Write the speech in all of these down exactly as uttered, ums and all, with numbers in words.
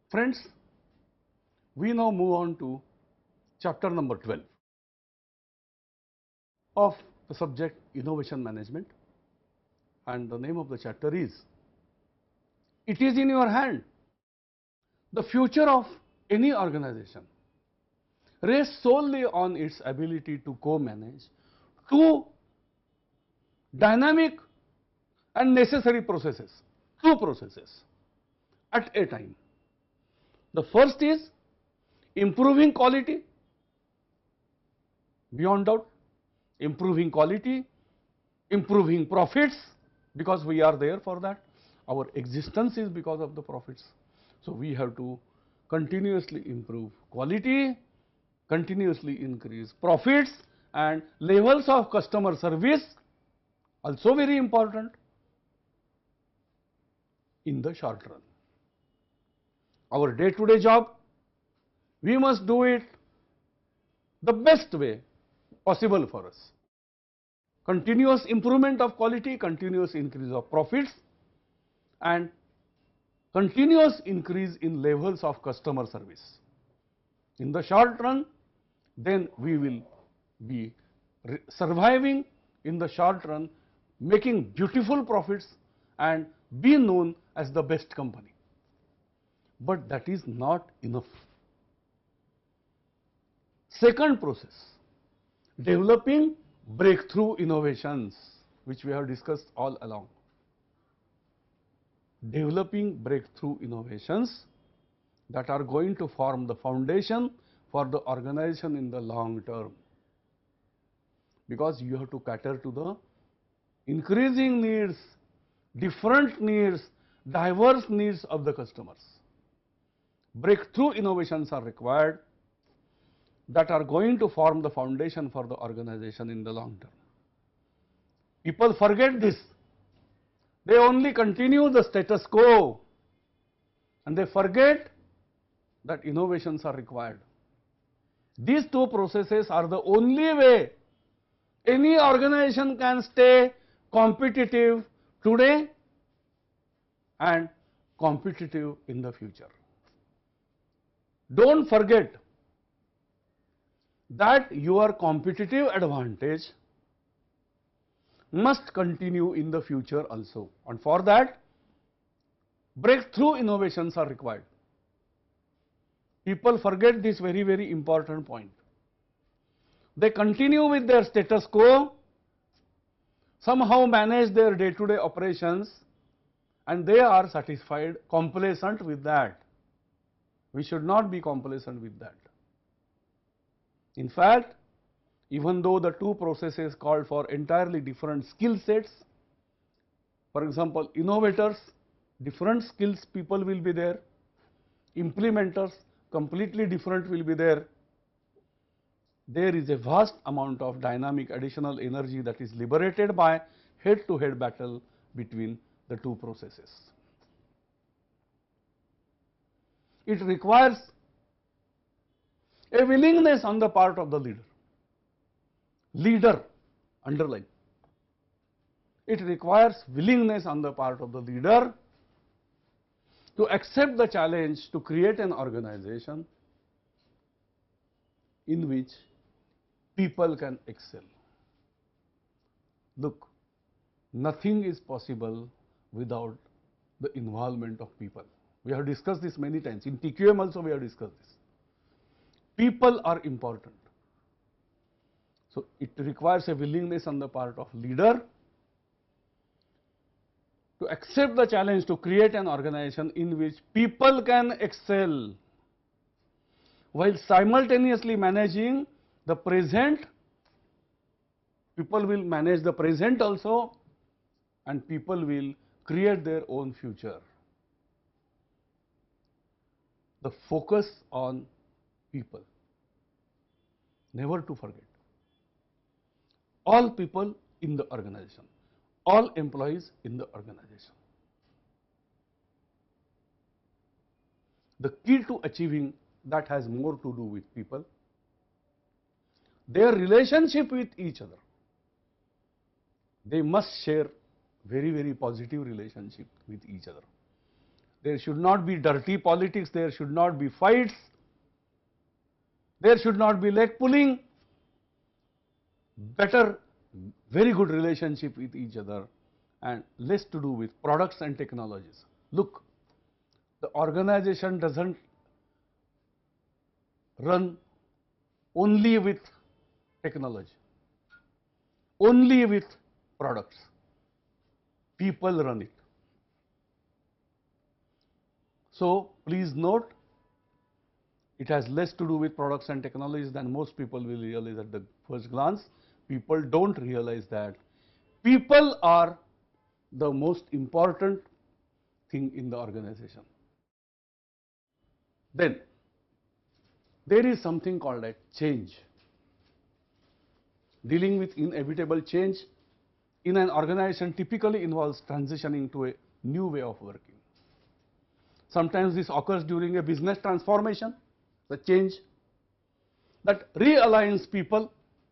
Friends, we now move on to chapter number twelve of the subject innovation management, and the name of the chapter is It is in your hand. The future of any organization rests solely on its ability to co-manage two dynamic and necessary processes, two processes at a time. The first is improving quality, beyond doubt, improving quality, improving profits, because we are there for that. Our existence is because of the profits. So, we have to continuously improve quality, continuously increase profits, and levels of customer service, also very important in the short run. Our day to day job, we must do it the best way possible for us. Continuous improvement of quality, continuous increase of profits, and continuous increase in levels of customer service. In the short run, then we will be surviving in the short run, making beautiful profits and be known as the best company. But that is not enough. Second process, developing breakthrough innovations, which we have discussed all along. Developing breakthrough innovations that are going to form the foundation for the organization in the long term, because you have to cater to the increasing needs, different needs, diverse needs of the customers. Breakthrough innovations are required that are going to form the foundation for the organization in the long term. People forget this. They only continue the status quo, and they forget that innovations are required. These two processes are the only way any organization can stay competitive today and competitive in the future. Don't forget that your competitive advantage must continue in the future also, and for that breakthrough innovations are required. People forget this very very important point. They continue with their status quo, somehow manage their day to day operations, and they are satisfied, complacent with that. We should not be complacent with that. In fact, even though the two processes called for entirely different skill sets, for example, innovators, different skills people will be there, implementers, completely different will be there. There is a vast amount of dynamic additional energy that is liberated by head to head battle between the two processes. It requires a willingness on the part of the leader. Leader, underline. It requires willingness on the part of the leader to accept the challenge to create an organization in which people can excel. Look, nothing is possible without the involvement of people. We have discussed this many times. In T Q M also we have discussed this. People are important. So, it requires a willingness on the part of leader to accept the challenge to create an organization in which people can excel, while simultaneously managing the present. People will manage the present also, and people will create their own future. The focus on people, never to forget. All people in the organization, all employees in the organization. The key to achieving that has more to do with people, their relationship with each other. They must share very very positive relationship with each other. There should not be dirty politics, there should not be fights, there should not be leg pulling. Better, very good relationship with each other and less to do with products and technologies. Look, the organization doesn't run only with technology, only with products. People run it. So please note, it has less to do with products and technologies than most people will realize at the first glance. People don't realize that people are the most important thing in the organization. Then there is something called a change. Dealing with inevitable change in an organization typically involves transitioning to a new way of working. Sometimes this occurs during a business transformation, the change that realigns people,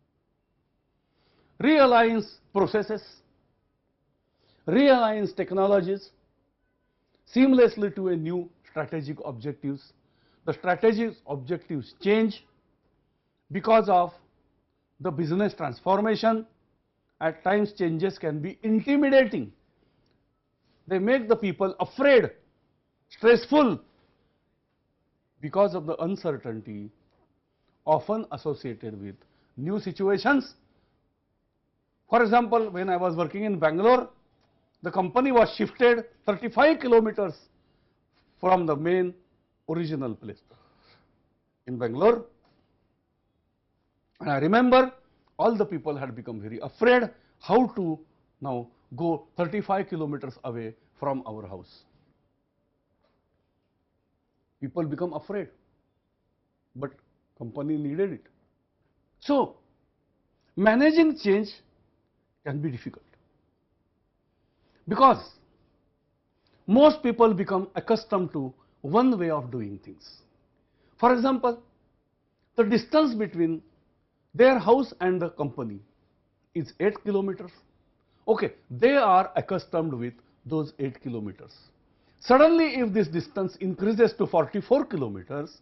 realigns processes, realigns technologies seamlessly to a new strategic objectives. The strategic objectives change because of the business transformation. At times changes can be intimidating. They make the people afraid, stressful, because of the uncertainty often associated with new situations. For example, when I was working in Bangalore, the company was shifted thirty-five kilometers from the main original place in Bangalore. And I remember all the people had become very afraid how to now go thirty-five kilometers away from our house. People become afraid, but company needed it. So managing change can be difficult because most people become accustomed to one way of doing things. For example, the distance between their house and the company is eight kilometers. Okay, they are accustomed with those eight kilometers. Suddenly, if this distance increases to forty-four kilometers,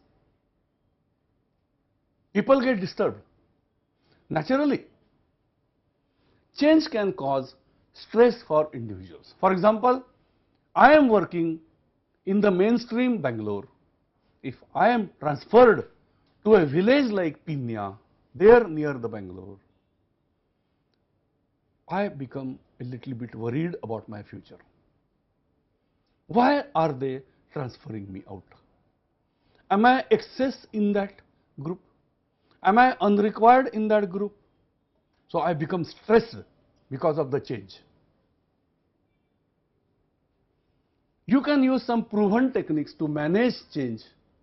people get disturbed. Naturally, change can cause stress for individuals. For example, I am working in the mainstream Bangalore. If I am transferred to a village like Pinya, there near the Bangalore, I become a little bit worried about my future. Why are they transferring me out? Am I excess in that group? Am I unrequired in that group? So I become stressed because of the change. You can use some proven techniques to manage change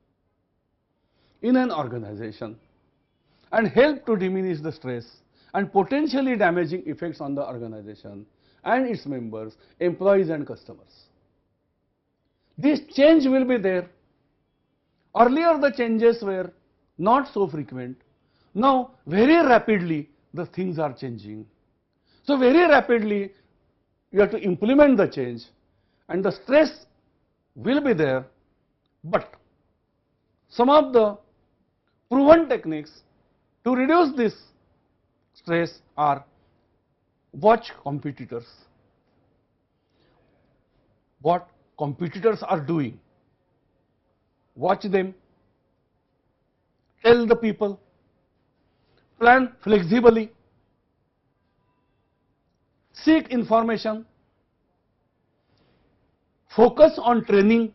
in an organization and help to diminish the stress and potentially damaging effects on the organization and its members, employees and customers. This change will be there. Earlier the changes were not so frequent. Now very rapidly the things are changing. So very rapidly you have to implement the change and the stress will be there, but some of the proven techniques to reduce this stress are: watch competitors, what competitors are doing, watch them, tell the people, plan flexibly, seek information, focus on training,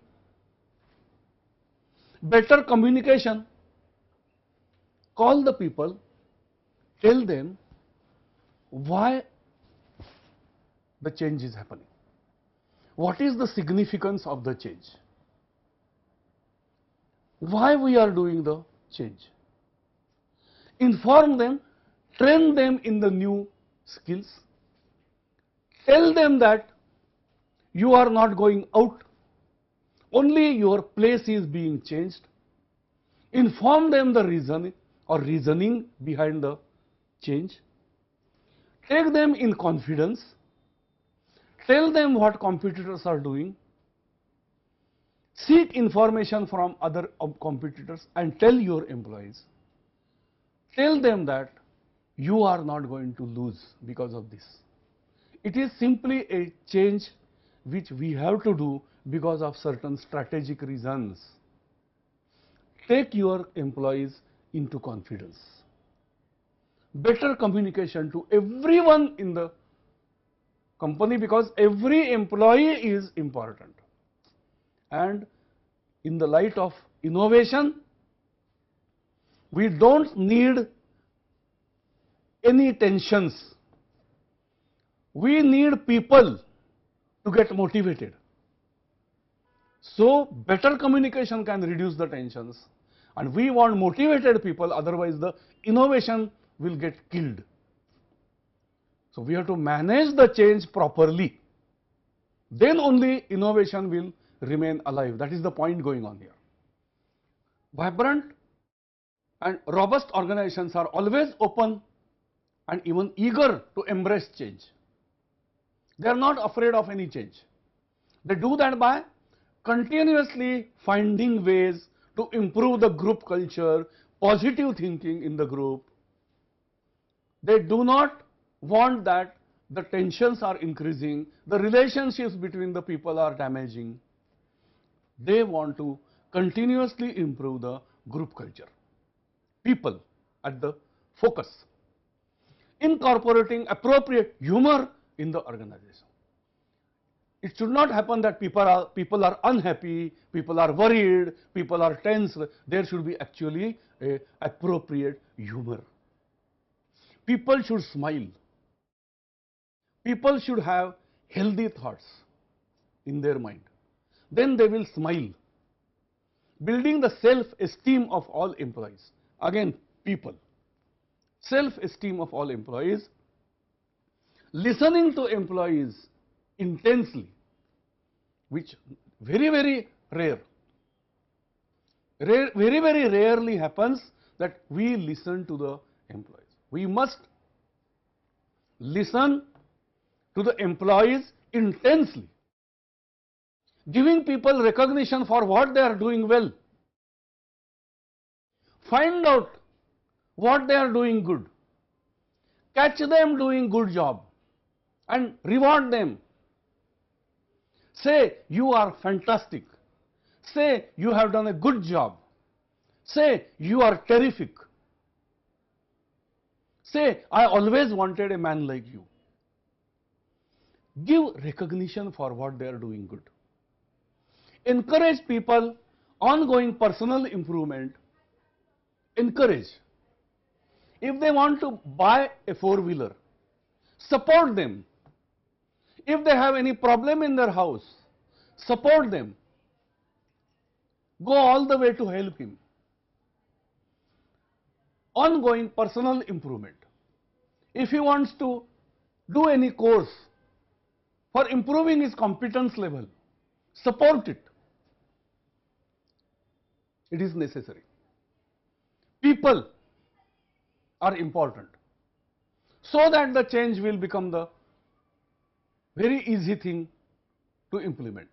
better communication, call the people, tell them why the change is happening. What is the significance of the change? Why we are doing the change? Inform them, train them in the new skills. Tell them that you are not going out, only your place is being changed. Inform them the reason or reasoning behind the change. Take them in confidence. Tell them what competitors are doing. seek information from other competitors and tell your employees, tell them that you are not going to lose because of this. It is simply a change which we have to do because of certain strategic reasons. Take your employees into confidence. Better communication to everyone in the company, because every employee is important. And in the light of innovation, we don't need any tensions. We need people to get motivated. So better communication can reduce the tensions, and we want motivated people, otherwise the innovation will get killed. So we have to manage the change properly. Then only innovation will remain alive. That is the point going on here. Vibrant and robust organizations are always open and even eager to embrace change. They are not afraid of any change. They do that by continuously finding ways to improve the group culture, positive thinking in the group. They do not want that the tensions are increasing, the relationships between the people are damaging. They want to continuously improve the group culture. People at the focus. Incorporating appropriate humor in the organization. It should not happen that people are, people are unhappy, people are worried, people are tense. There should be actually a appropriate humor. People should smile. People should have healthy thoughts in their mind. Then they will smile. Building the self-esteem of all employees. Again, people. Self-esteem of all employees. Listening to employees intensely, which very, very rare. Rare, very, very rarely happens that we listen to the employees. We must listen to the employees intensely, giving people recognition for what they are doing well. Find out what they are doing good. Catch them doing good job and reward them. Say, you are fantastic. Say, you have done a good job. Say, you are terrific. Say, I always wanted a man like you. Give recognition for what they are doing good. Encourage people, ongoing personal improvement. Encourage. If they want to buy a four-wheeler, support them. If they have any problem in their house, support them. Go all the way to help him. Ongoing personal improvement. If he wants to do any course for improving his competence level, support it. It is necessary. People are important, so that the change will become the very easy thing to implement.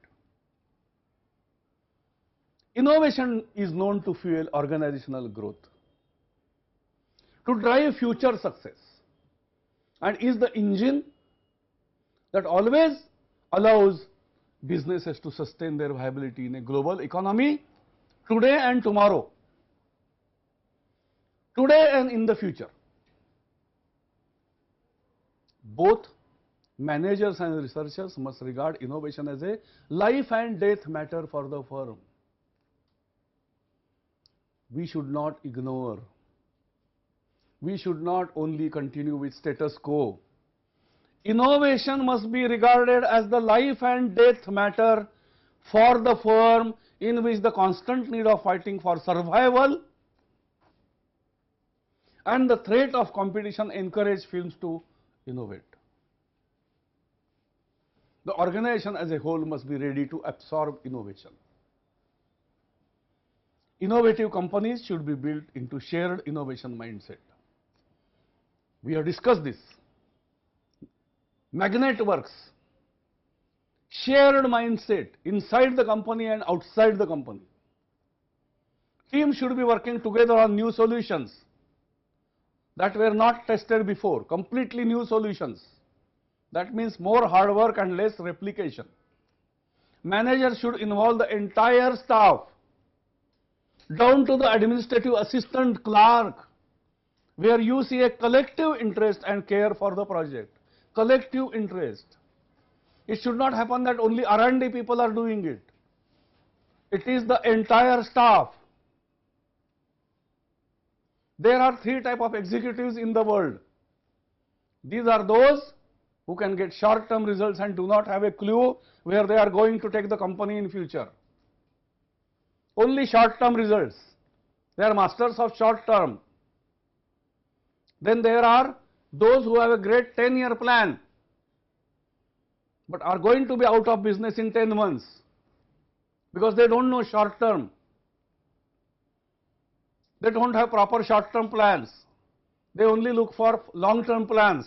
Innovation is known to fuel organizational growth, to drive future success, and is the engine that always allows businesses to sustain their viability in a global economy today and tomorrow, today and in the future. Both managers and researchers must regard innovation as a life and death matter for the firm. We should not ignore. We should not only continue with status quo. Innovation must be regarded as the life and death matter for the firm, in which the constant need of fighting for survival and the threat of competition encourage firms to innovate. The organization as a whole must be ready to absorb innovation. Innovative companies should be built into shared innovation mindset. We have discussed this. Magnet works. shared mindset inside the company and outside the company. Teams should be working together on new solutions that were not tested before, completely new solutions. That means more hard work and less replication. Managers should involve the entire staff, down to the administrative assistant clerk, where you see a collective interest and care for the project. Collective interest. It should not happen that only R and D people are doing it. It is the entire staff. There are three types of executives in the world. These are those who can get short-term results and do not have a clue where they are going to take the company in future. Only short-term results. They are masters of short-term. Then there are those who have a great ten-year plan, but are going to be out of business in ten months because they don't know short-term. They don't have proper short-term plans. They only look for long-term plans.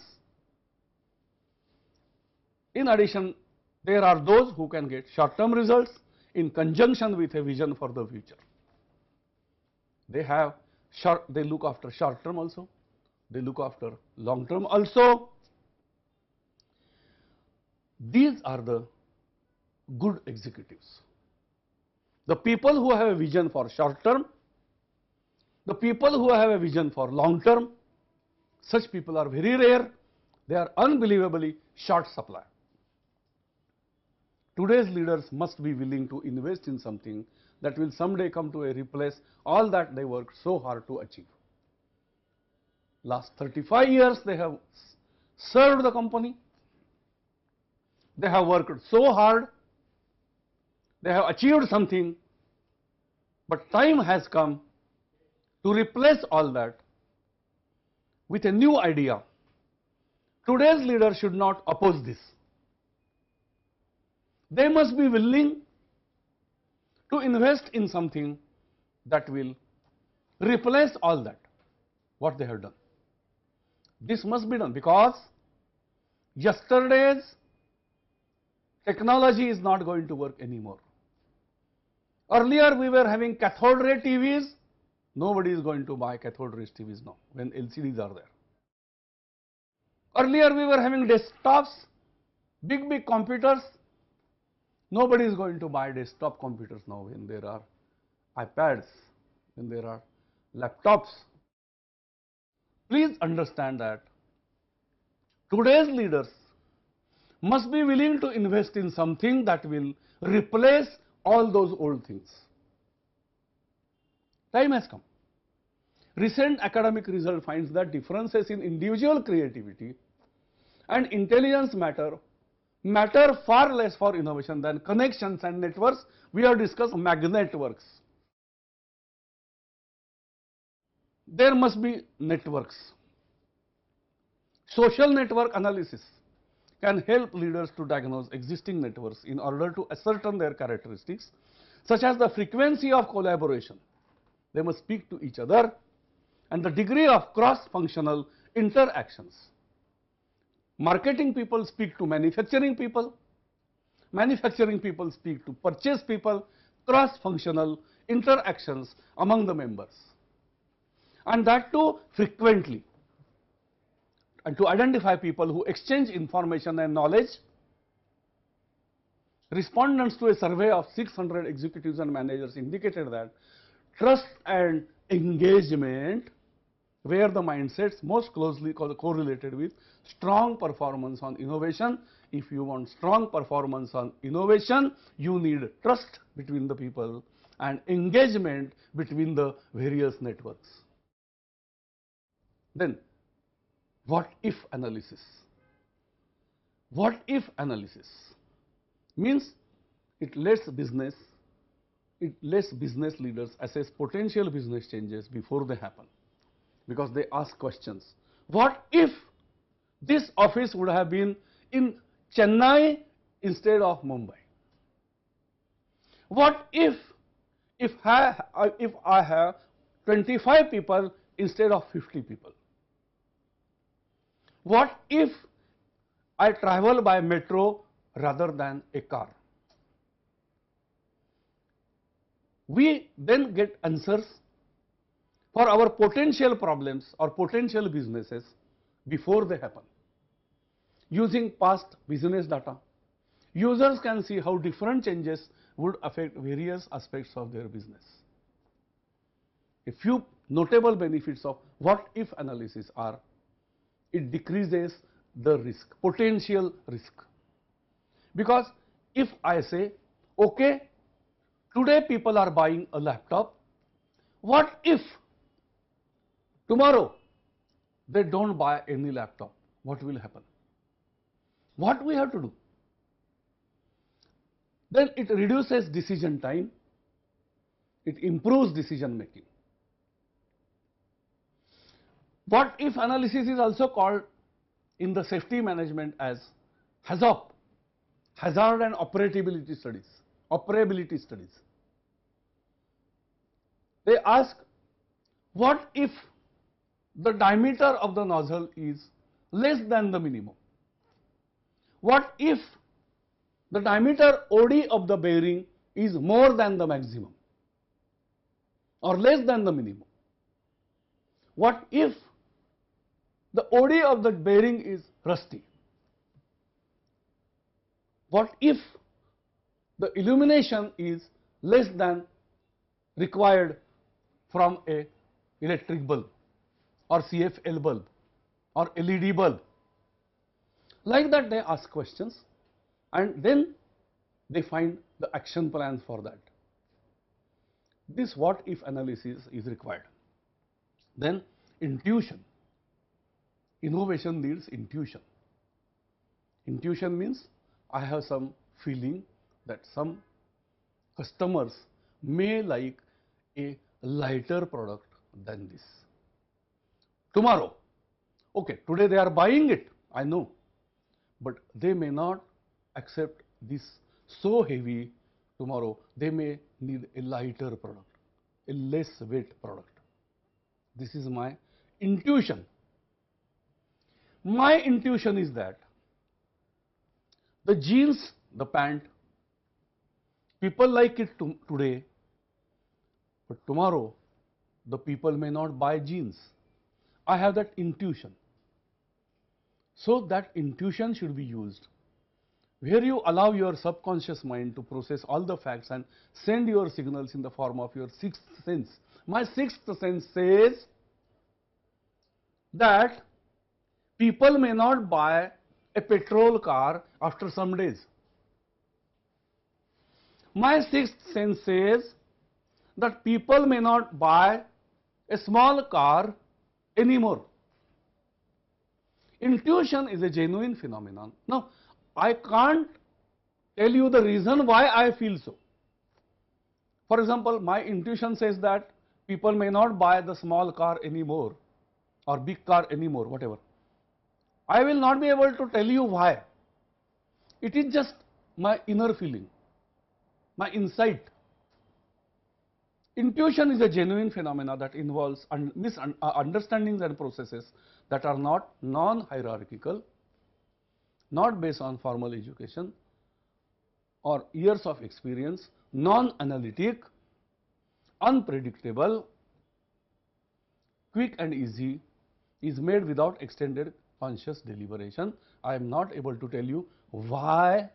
In addition, there are those who can get short-term results in conjunction with a vision for the future. They have short, they look after short-term also. They look after long-term also. These are the good executives. The people who have a vision for short-term, the people who have a vision for long-term, such people are very rare. They are unbelievably short supply. Today's leaders must be willing to invest in something that will someday come to a replace all that they worked so hard to achieve. Last thirty-five years they have served the company. They have worked so hard. They have achieved something. But time has come to replace all that with a new idea. Today's leaders should not oppose this. They must be willing to invest in something that will replace all that, what they have done. This must be done because yesterday's technology is not going to work anymore. Earlier we were having cathode ray T Vs. Nobody is going to buy cathode ray T Vs now when L C Ds are there. Earlier we were having desktops, big big computers. Nobody is going to buy desktop computers now when there are iPads, when there are laptops. Please understand that today's leaders must be willing to invest in something that will replace all those old things. Time has come. Recent academic result finds that differences in individual creativity and intelligence matter matter far less for innovation than connections and networks. We have discussed magnetworks. There must be networks. Social network analysis can help leaders to diagnose existing networks in order to ascertain their characteristics, such as the frequency of collaboration. They must speak to each other and the degree of cross-functional interactions. Marketing people speak to manufacturing people. Manufacturing people speak to purchase people. Cross-functional interactions among the members. And that too frequently. And to identify people who exchange information and knowledge. Respondents to a survey of six hundred executives and managers indicated that trust and engagement were the mindsets most closely co correlated with strong performance on innovation. If you want strong performance on innovation, you need trust between the people and engagement between the various networks. Then, what if analysis? What if analysis means it lets business, it lets business leaders assess potential business changes before they happen, because they ask questions. What if this office would have been in Chennai instead of Mumbai? What if if I, if I have twenty-five people instead of fifty people? What if I travel by metro rather than a car. We then get answers for our potential problems or potential businesses before they happen. Using past business data, users can see how different changes would affect various aspects of their business. A few notable benefits of what if analysis are: it decreases the risk, potential risk. Because if I say, okay, today people are buying a laptop, what if tomorrow they don't buy any laptop? What will happen? What we have to do? Then it reduces decision time, it improves decision making. What if analysis is also called in the safety management as HAZOP, hazard and operability studies, operability studies. They ask, what if the diameter of the nozzle is less than the minimum? What if the diameter O D of the bearing is more than the maximum or less than the minimum? What if the O D of the bearing is rusty? What if the illumination is less than required from a electric bulb or C F L bulb or L E D bulb? Like that they ask questions and then they find the action plans for that. This what if analysis is required. Then intuition. Innovation needs intuition. Intuition means I have some feeling that some customers may like a lighter product than this. Tomorrow, okay, today they are buying it, I know, but they may not accept this so heavy tomorrow. They may need a lighter product, a less weight product. This is my intuition. My intuition is that the jeans, the pant, people like it to today, but tomorrow the people may not buy jeans. I have that intuition. So that intuition should be used where you allow your subconscious mind to process all the facts and send your signals in the form of your sixth sense. My sixth sense says that people may not buy a petrol car after some days. My sixth sense says that people may not buy a small car anymore. Intuition is a genuine phenomenon. Now, I can't tell you the reason why I feel so. For example, my intuition says that people may not buy the small car anymore or big car anymore, whatever. I will not be able to tell you why. It is just my inner feeling, my insight. Intuition is a genuine phenomena that involves un misunderstandings and processes that are not non-hierarchical, not based on formal education or years of experience, non-analytic, unpredictable, quick and easy, is made without extended conscious deliberation. I am not able to tell you why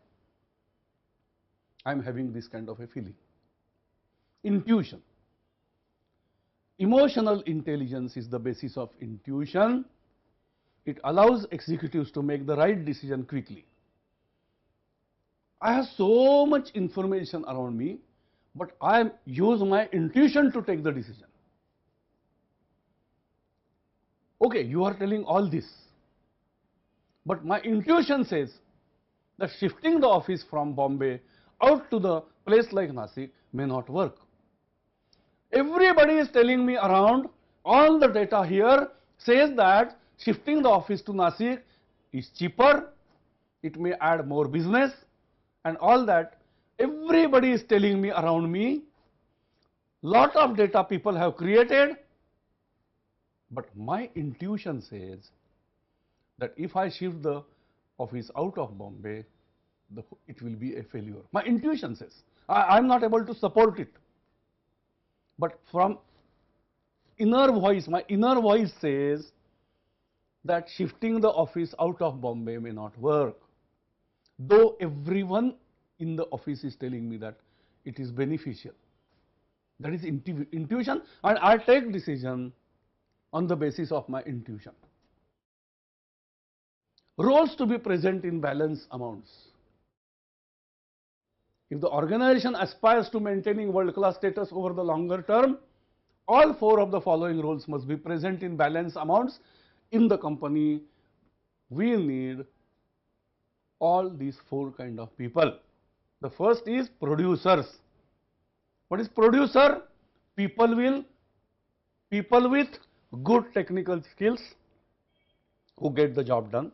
I am having this kind of a feeling. Intuition. Emotional intelligence is the basis of intuition. It allows executives to make the right decision quickly. I have so much information around me, but I use my intuition to take the decision. Okay, you are telling all this, but my intuition says that shifting the office from Bombay out to the place like Nasik may not work. Everybody is telling me around, all the data here says that shifting the office to Nasik is cheaper, it may add more business and all that. Everybody is telling me around me, lot of data people have created, but my intuition says that if I shift the office out of Bombay, the, it will be a failure. My intuition says, I am not able to support it. But from inner voice, my inner voice says that shifting the office out of Bombay may not work. Though everyone in the office is telling me that it is beneficial. That is intu intuition, and I take decision on the basis of my intuition. Roles to be present in balance amounts. If the organization aspires to maintaining world-class status over the longer term, all four of the following roles must be present in balance amounts in the company. We need all these four kind of people. The first is producers. What is producer? People will, people with good technical skills who get the job done.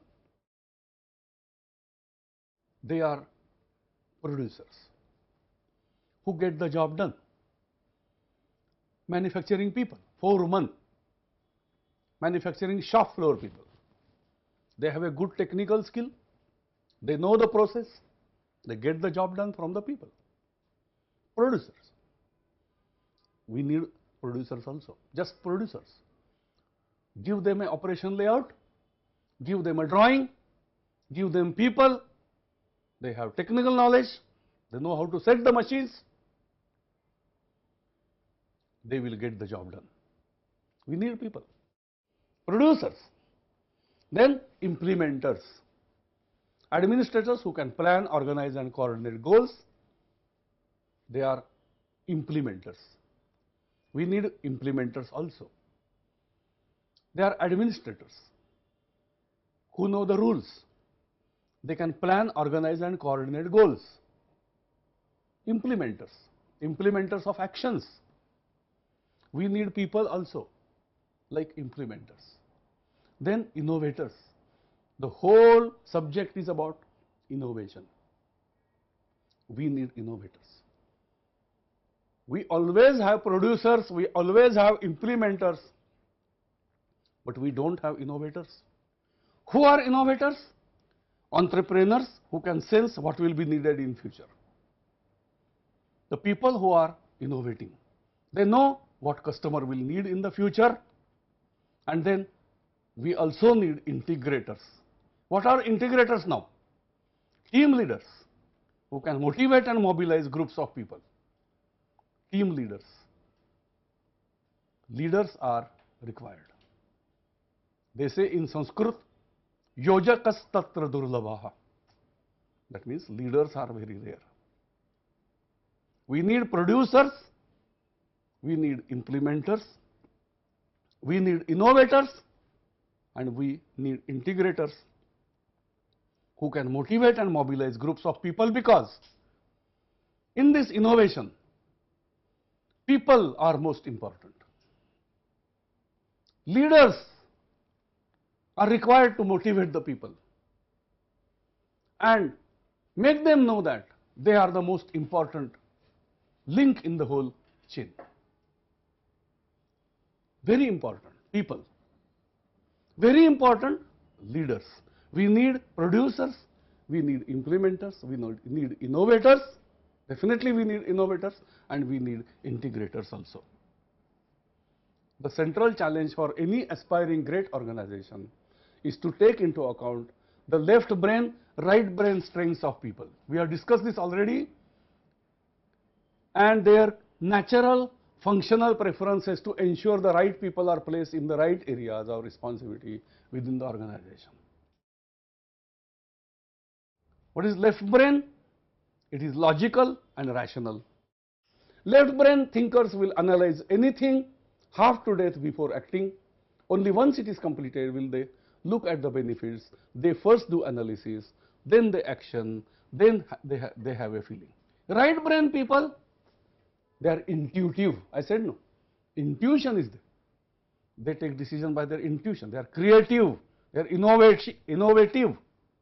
They are producers who get the job done. Manufacturing people, foreman, manufacturing shop floor people. They have a good technical skill, they know the process, they get the job done from the people. Producers. We need producers also, just producers. Give them an operation layout, give them a drawing, give them people, they have technical knowledge, they know how to set the machines, they will get the job done. We need people. Producers. Then implementers. Administrators who can plan, organize and coordinate goals. They are implementers. We need implementers also. They are administrators who know the rules. They can plan, organize and coordinate goals. Implementers. Implementers of actions. We need people also like implementers. Then innovators. The whole subject is about innovation. We need innovators. We always have producers, we always have implementers, but we don't have innovators. Who are innovators? Entrepreneurs who can sense what will be needed in future. The people who are innovating, they know what customer will need in the future, and then we also need integrators. What are integrators now? Team leaders who can motivate and mobilize groups of people. Team leaders. Leaders are required. They say in Sanskrit, yojakas tatra durlabhaha. That means leaders are very rare. We need producers, we need implementers, we need innovators, and we need integrators who can motivate and mobilize groups of people, because in this innovation, people are most important. Leaders are required to motivate the people and make them know that they are the most important link in the whole chain. Very important, people. Very important, leaders. We need producers, we need implementers, we need innovators. Definitely we need innovators, and we need integrators also. The central challenge for any aspiring great organization is to take into account the left brain, right brain strengths of people. We have discussed this already, and their natural functional preferences to ensure the right people are placed in the right areas of responsibility within the organization. What is left brain? It is logical and rational. Left brain thinkers will analyze anything half to death before acting. Only once it is completed will they look at the benefits. They first do analysis, then the action, then they, ha they have a feeling. Right brain people, they are intuitive. I said no. Intuition is there. They take decision by their intuition. They are creative. They are innovative. innovative.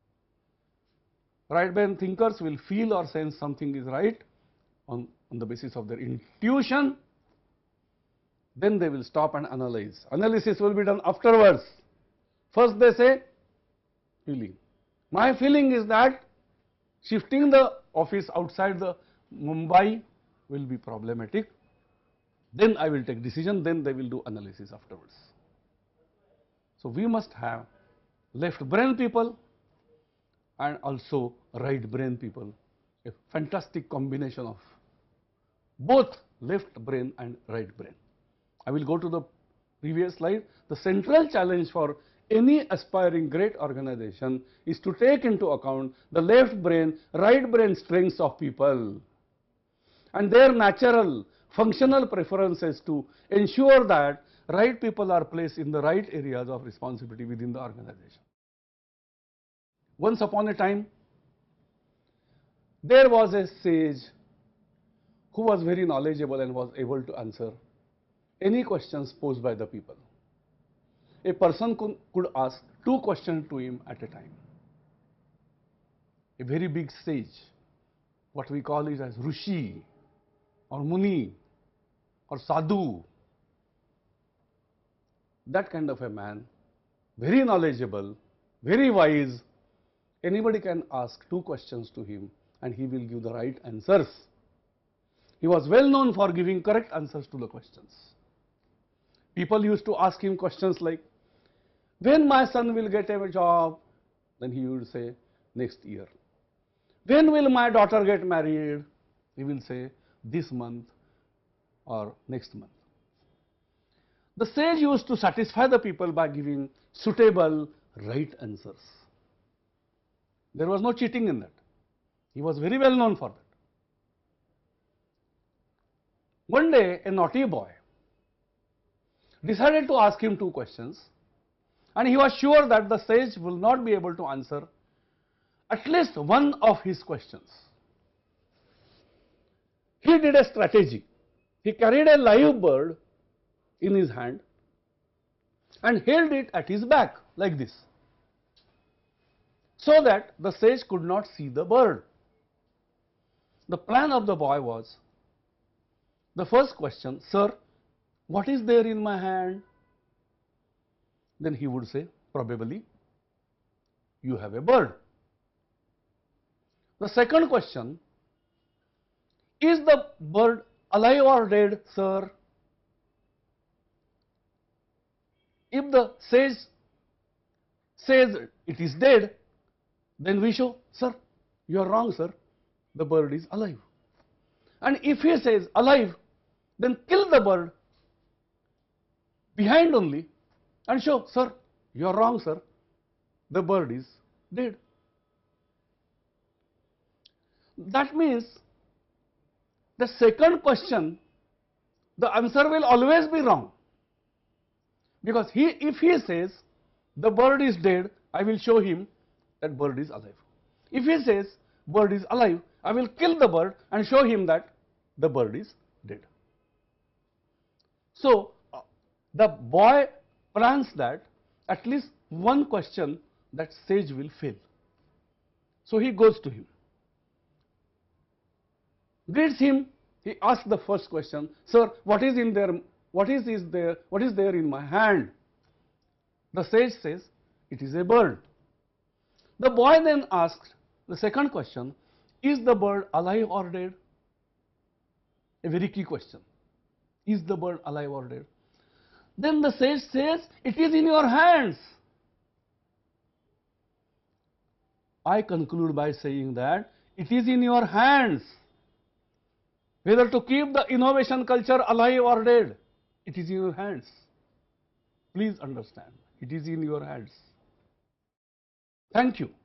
Right brain thinkers will feel or sense something is right on, on the basis of their intuition. Then they will stop and analyze. Analysis will be done afterwards. First they say, feeling. My feeling is that shifting the office outside the Mumbai will be problematic. Then I will take decision, then they will do analysis afterwards. So we must have left brain people and also right brain people, a fantastic combination of both left brain and right brain. I will go to the previous slide. The central challenge for any aspiring great organization is to take into account the left brain, right brain strengths of people and their natural functional preferences to ensure that right people are placed in the right areas of responsibility within the organization. Once upon a time, there was a sage who was very knowledgeable and was able to answer any questions posed by the people. A person could, could ask two questions to him at a time. A very big sage, what we call it as Rishi or Muni or Sadhu, that kind of a man, very knowledgeable, very wise. Anybody can ask two questions to him and he will give the right answers. He was well known for giving correct answers to the questions. People used to ask him questions like, when my son will get a job? Then he would say, next year. When will my daughter get married? He will say, this month or next month. The sage used to satisfy the people by giving suitable right answers. There was no cheating in that. He was very well known for that. One day, a naughty boy decided to ask him two questions, and he was sure that the sage will not be able to answer at least one of his questions. He did a strategy. He carried a live bird in his hand and held it at his back like this, so that the sage could not see the bird. The plan of the boy was, the first question, sir, what is there in my hand? Then he would say, probably, you have a bird. The second question, is the bird alive or dead, sir? If the sage says it is dead, then we show, sir, you are wrong, sir, the bird is alive. And if he says alive, then kill the bird behind only and show, sir, you are wrong, sir, the bird is dead. That means the second question, the answer will always be wrong, because he, if he says the bird is dead, I will show him that bird is alive. If he says bird is alive, I will kill the bird and show him that the bird is dead. So uh, the boy plans that at least one question that sage will fail. So he goes to him, greets him. He asks the first question, sir, what is in there? What is, is there? What is there in my hand? The sage says, it is a bird. The boy then asked the second question, is the bird alive or dead? A very key question. Is the bird alive or dead? Then the sage says, it is in your hands. I conclude by saying that it is in your hands whether to keep the innovation culture alive or dead. It is in your hands. Please understand, it is in your hands. Thank you.